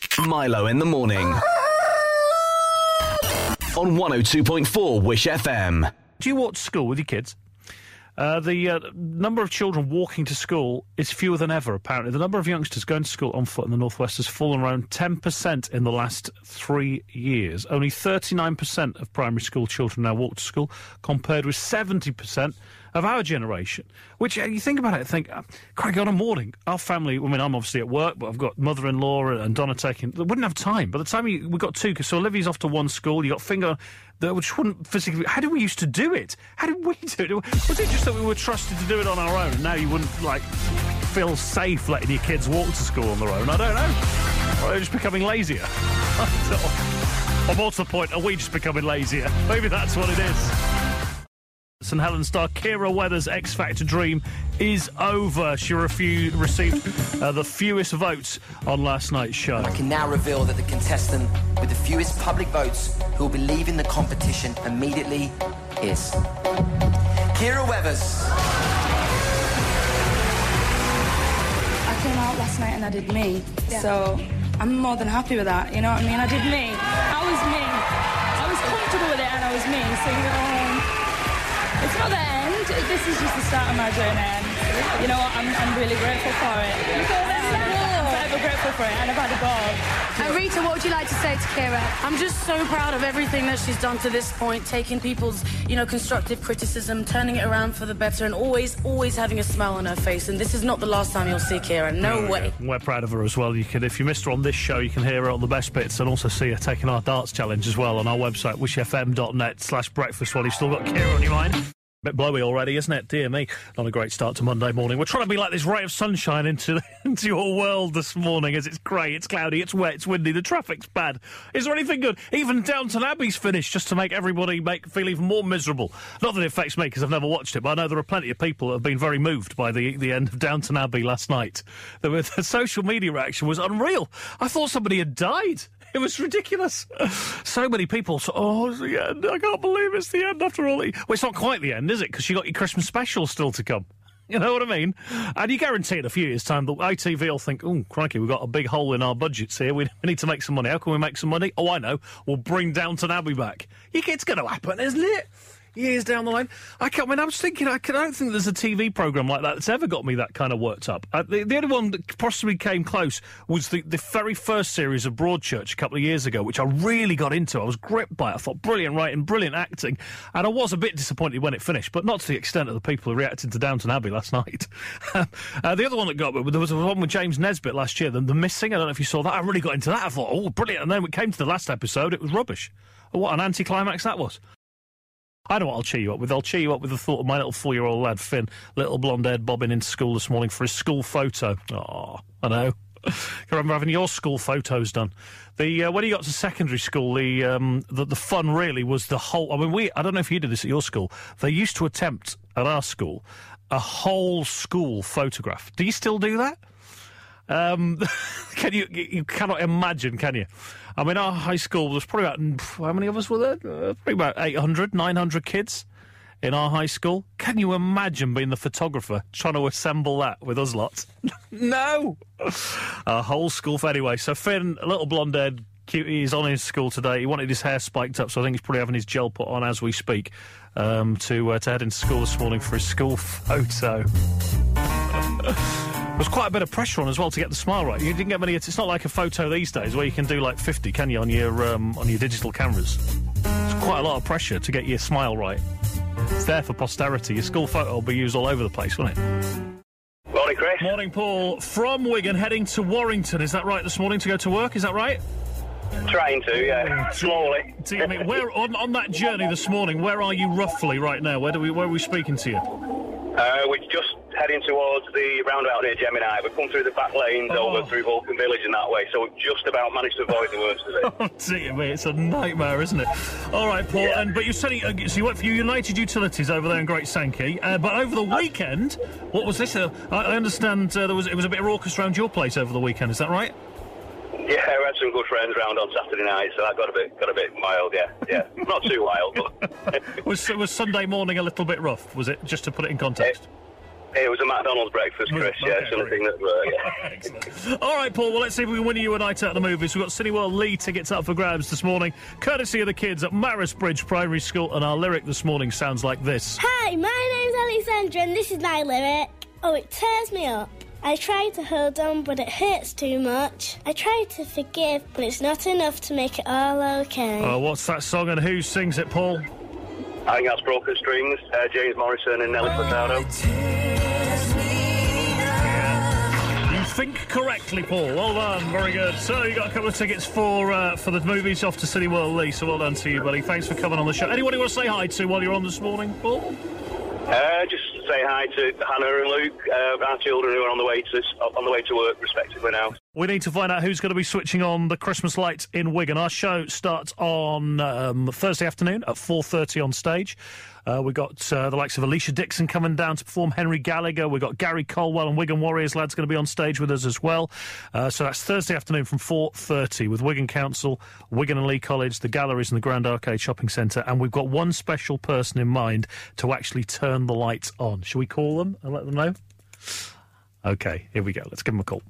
Milo in the morning. On 102.4 Wish FM. Do you walk to school with your kids? The number of children walking to school is fewer than ever, apparently. The number of youngsters going to school on foot in the Northwest has fallen around 10% in the last 3 years. Only 39% of primary school children now walk to school, compared with 70% of our generation. Which, you think about it, think, Craig, on a morning, our family, I mean, I'm obviously at work, but I've got mother-in-law and Donna taking, they wouldn't have time. By the time we got two, so Olivia's off to one school, you got Finger, which wouldn't physically, how did we used to do it? How did we do it? Was it just that we were trusted to do it on our own, and now you wouldn't, feel safe letting your kids walk to school on their own? I don't know. Or they're just becoming lazier. Or more to the point, are we just becoming lazier? Maybe that's what it is. St Helens star Kira Weathers' X Factor dream is over. She received the fewest votes on last night's show. I can now reveal that the contestant with the fewest public votes who will be leaving the competition immediately is Kira Weathers. I came out last night and I did me, so I'm more than happy with that, you know what I mean? I did me. I was me. I was comfortable with it and I was me, so you know, it's not the end, this is just the start of my journey, and you know what, I'm really grateful for it. I'm forever grateful for it, and I've had a ball. And Rita, what would you like to say to Kira? I'm just so proud of everything that she's done to this point, taking people's, constructive criticism, turning it around for the better, and always having a smile on her face, and this is not the last time you'll see Kira, no way. We're proud of her as well. If you missed her on this show, you can hear her on the best bits and also see her taking our darts challenge as well on our website, wishfm.net/breakfast, while you've still got Kira on your mind. Bit blowy already, isn't it? Dear me. Not a great start to Monday morning. We're trying to be like this ray of sunshine into your world this morning, as it's grey, it's cloudy, it's wet, it's windy, the traffic's bad. Is there anything good? Even Downton Abbey's finished, just to make everybody feel even more miserable. Not that it affects me, because I've never watched it, but I know there are plenty of people that have been very moved by the end of Downton Abbey last night. The social media reaction was unreal. I thought somebody had died. It was ridiculous. So many people it's the end. I can't believe it's the end after all. Well, it's not quite the end, is it? Because you got your Christmas special still to come. You know what I mean? And you guarantee in a few years' time that ITV will think, oh, crikey, we've got a big hole in our budgets here. We need to make some money. How can we make some money? Oh, I know. We'll bring Downton Abbey back. It's going to happen, isn't it? Years down the line. I was thinking, I don't think there's a TV programme like that that's ever got me that kind of worked up. The only one that possibly came close was the very first series of Broadchurch a couple of years ago, which I really got into. I was gripped by it. I thought, brilliant writing, brilliant acting. And I was a bit disappointed when it finished, but not to the extent of the people who reacted to Downton Abbey last night. The other one that got me, there was one with James Nesbitt last year, The Missing. I don't know if you saw that. I really got into that. I thought, oh, brilliant. And then when it came to the last episode, it was rubbish. What an anticlimax that was. I know what I'll cheer you up with. I'll cheer you up with the thought of my little 4-year-old lad, Finn, little blonde-haired bobbing into school this morning for his school photo. Oh, I know. I remember having your school photos done. When you got to secondary school, the fun really was the whole... I mean, I don't know if you did this at your school. They used to attempt, at our school, a whole school photograph. Do you still do that? You cannot imagine, can you? I mean, our high school, there's probably about, how many of us were there? Probably about 800, 900 kids in our high school. Can you imagine being the photographer trying to assemble that with us lots? No! A whole school. Anyway, so Finn, a little blonde-haired cutie, he's on his school today. He wanted his hair spiked up, so I think he's probably having his gel put on as we speak to head into school this morning for his school photo. There's quite a bit of pressure on as well to get the smile right. You didn't get many. It's not like a photo these days where you can do like 50, can you, on your digital cameras? It's quite a lot of pressure to get your smile right. It's there for posterity. Your school photo will be used all over the place, won't it? Morning, Chris. Morning, Paul. From Wigan, heading to Warrington. Is that right this morning to go to work? Is that right? Trying to, yeah. Slowly. Where on that journey this morning? Where are you roughly right now? Where are we speaking to you? We're just heading towards the roundabout near Gemini. We've come through the back lanes over through Vulcan Village and that way, so we've just about managed to avoid the worst of it. Oh, dear me, it's a nightmare, isn't it? All right, Paul, yeah. But you said so you went for United Utilities over there in Great Sankey, but over the weekend, what was this? I understand it was a bit raucous around your place over the weekend, is that right? Yeah, we had some good friends round on Saturday night, so that got a bit wild, yeah. Not too wild, but... Was Sunday morning a little bit rough, was it, just to put it in context? It was a McDonald's breakfast, Chris, Okay, something that, Excellent. All right, Paul, well, let's see if we can win you a night out at the movies. We've got Cineworld Lee tickets up for grabs this morning, courtesy of the kids at Maris Bridge Primary School, and our lyric this morning sounds like this. Hi, my name's Alexandra, and this is my lyric. Oh, it tears me up. I try to hold on, but it hurts too much. I try to forgive, but it's not enough to make it all okay. Oh, what's that song and who sings it, Paul? I think that's Broken Strings, James Morrison and Nelly Furtado. You think correctly, Paul. Well done. Very good. So you got a couple of tickets for the movies off to Cineworld Lee, so well done to you, buddy. Thanks for coming on the show. Anyone you want to say hi to while you're on this morning, Paul? Just say hi to Hannah and Luke, our children who are on the way to work, respectively, now. We need to find out who's going to be switching on the Christmas lights in Wigan. Our show starts on Thursday afternoon at 4:30 on stage. We've got the likes of Alicia Dixon coming down to perform, Henry Gallagher. We've got Gary Colwell and Wigan Warriors lads going to be on stage with us as well. So that's Thursday afternoon from 4:30 with Wigan Council, Wigan and Lee College, the galleries and the Grand Arcade Shopping Centre. And we've got one special person in mind to actually turn the lights on. Shall we call them and let them know? OK, here we go. Let's give them a call.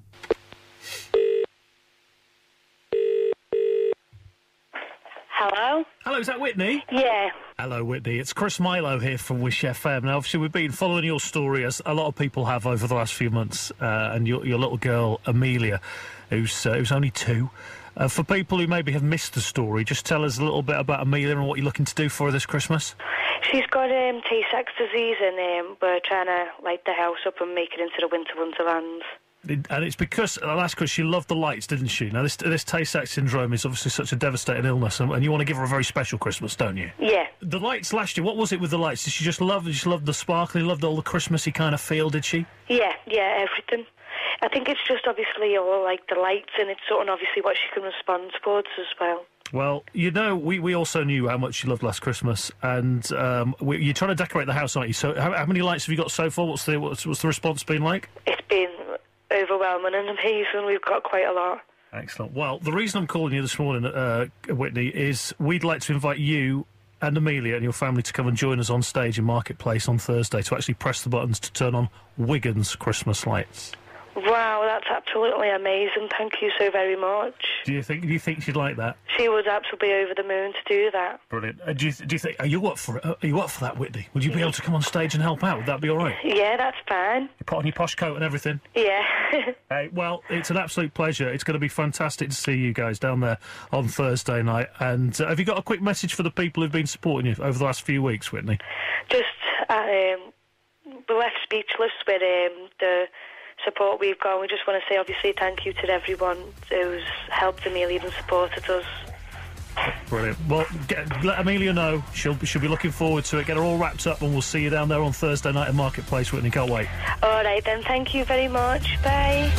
Hello? Hello, is that Whitney? Yeah. Hello, Whitney. It's Chris Milo here from Wish FM. Now, obviously, we've been following your story, as a lot of people have over the last few months, and your little girl, Amelia, who's only 2. For people who maybe have missed the story, just tell us a little bit about Amelia and what you're looking to do for her this Christmas. She's got Tay-Sachs disease, and we're trying to light the house up and make it into the winter wonderland. And it's because, that's because she loved the lights, didn't she? Now, this Tay-Sachs syndrome is obviously such a devastating illness, and you want to give her a very special Christmas, don't you? Yeah. The lights last year, what was it with the lights? Did she just love the sparkling, loved all the Christmassy kind of feel, did she? Yeah, everything. I think it's just obviously all like the lights, and it's sort of obviously what she can respond towards as well. Well, you know, we also knew how much she loved last Christmas, and you're trying to decorate the house, aren't you? So how many lights have you got so far? What's the response been like? It's been overwhelming and amazing. We've got quite a lot. Excellent. Well, the reason I'm calling you this morning, Whitney, is we'd like to invite you and Amelia and your family to come and join us on stage in Marketplace on Thursday to actually press the buttons to turn on Wigan's Christmas lights. Wow, that's absolutely amazing. Thank you so very much. Do you think she'd like that? She would absolutely be over the moon to do that. Brilliant. Do you think? Are you up for it? Are you up for that, Whitney? Would you be able to come on stage and help out? Would that be all right? Yeah, that's fine. You put on your posh coat and everything. Yeah. Hey, well, it's an absolute pleasure. It's going to be fantastic to see you guys down there on Thursday night. And have you got a quick message for the people who've been supporting you over the last few weeks, Whitney? Just, we're left speechless with the support we've got. We just want to say, obviously, thank you to everyone who's helped Amelia and supported us. Brilliant. Well, let Amelia know. She'll be looking forward to it. Get her all wrapped up, and we'll see you down there on Thursday night at Marketplace, Whitney. Can't wait. All right, then. Thank you very much. Bye.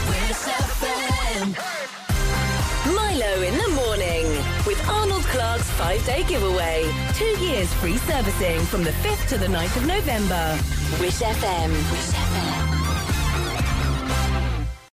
Milo in the morning with Arnold Clark's 5-day giveaway. 2 years free servicing from the 5th to the 9th of November. Wish FM.